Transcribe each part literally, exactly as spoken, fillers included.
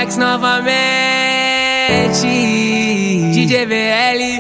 Max novamente, D J V L,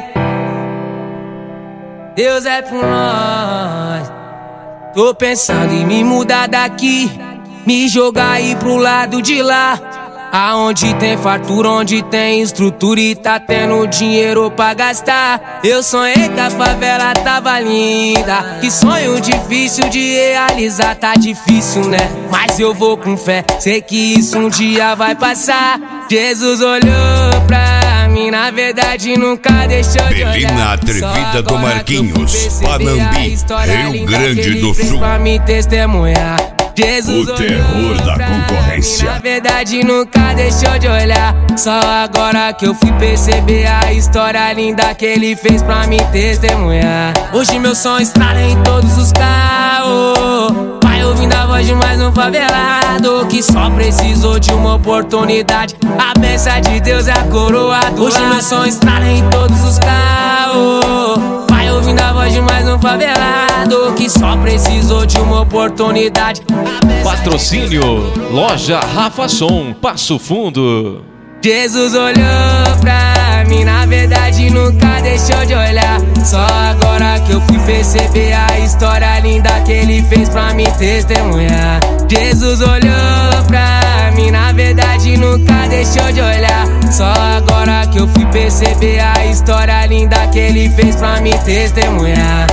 Deus é por nós. Tô pensando em me mudar daqui, me jogar aí pro lado de lá, aonde tem fartura, onde tem estrutura e tá tendo dinheiro pra gastar. Eu sonhei que a favela tava linda, que sonho difícil de realizar. Tá difícil, né? Mas eu vou com fé, sei que isso um dia vai passar. Jesus olhou pra mim, na verdade nunca deixou de olhar. Belina Atrevida do Marquinhos, Panambi, Rio Grande do Sul. Pra me testemunhar. Jesus o terror da concorrência. Mim, na verdade nunca deixou de olhar. Só agora que eu fui perceber a história linda que ele fez pra me testemunhar. Hoje meu som estrala em todos os carros, vai ouvindo a voz de mais um favelado que só precisou de uma oportunidade. A bênção de Deus é a coroa do Hoje meu som estrala em todos os carros, vai ouvindo a voz de mais um favelado que só precisou de uma oportunidade. Patrocínio Loja Rafa Som, Passo Fundo. Jesus olhou pra mim, na verdade nunca deixou de olhar. Só agora que eu fui perceber a história linda que ele fez pra me testemunhar. Jesus olhou pra mim, na verdade nunca deixou de olhar. Só agora que eu fui perceber a história linda que ele fez pra me testemunhar.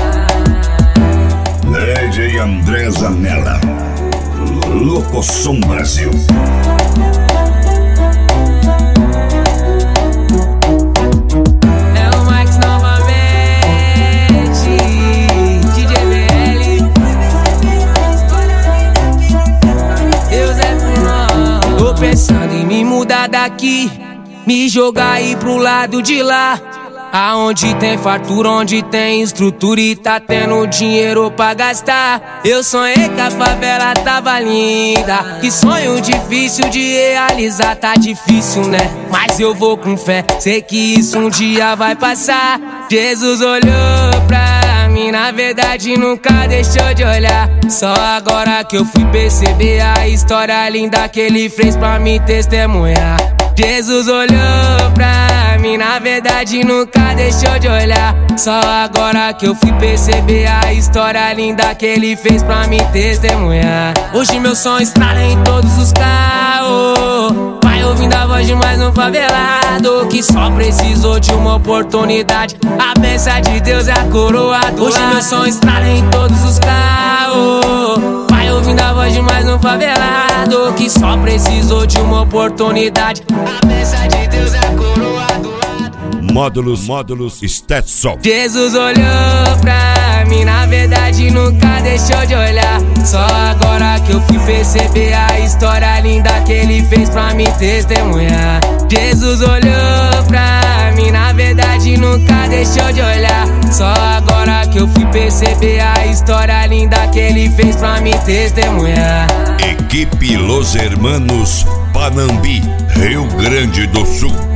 D J André Zanella, Locosom Brasil. É o Max novamente, D J V L, Deus é por nós. Tô pensando em me mudar daqui, me jogar aí pro lado de lá, aonde tem fartura, onde tem estrutura e tá tendo dinheiro pra gastar. Eu sonhei que a favela tava linda, que sonho difícil de realizar. Tá difícil, né? Mas eu vou com fé, sei que isso um dia vai passar. Jesus olhou pra mim, na verdade nunca deixou de olhar. Só agora que eu fui perceber a história linda que ele fez pra me testemunhar. Jesus olhou pra mim, na verdade nunca deixou de olhar. Só agora que eu fui perceber a história linda que ele fez pra me testemunhar. Hoje meu som estrala em todos os carros, vai ouvindo a voz de mais um favelado que só precisou de uma oportunidade. A bênção de Deus é a coroa do Hoje meu som estrala em todos os carros, vai ouvindo a voz de mais um favelado que só precisou de uma oportunidade. A bênção de Deus é a coroa do lado. Módulos, módulos, Stetson. Jesus olhou pra mim, na verdade nunca deixou de olhar. Só agora que eu fui perceber a história linda que ele fez pra me testemunhar. Jesus olhou pra mim, na verdade nunca deixou de olhar. Só agora que eu fui perceber a história linda que ele fez pra me testemunhar. Equipe Los Hermanos, Panambi, Rio Grande do Sul.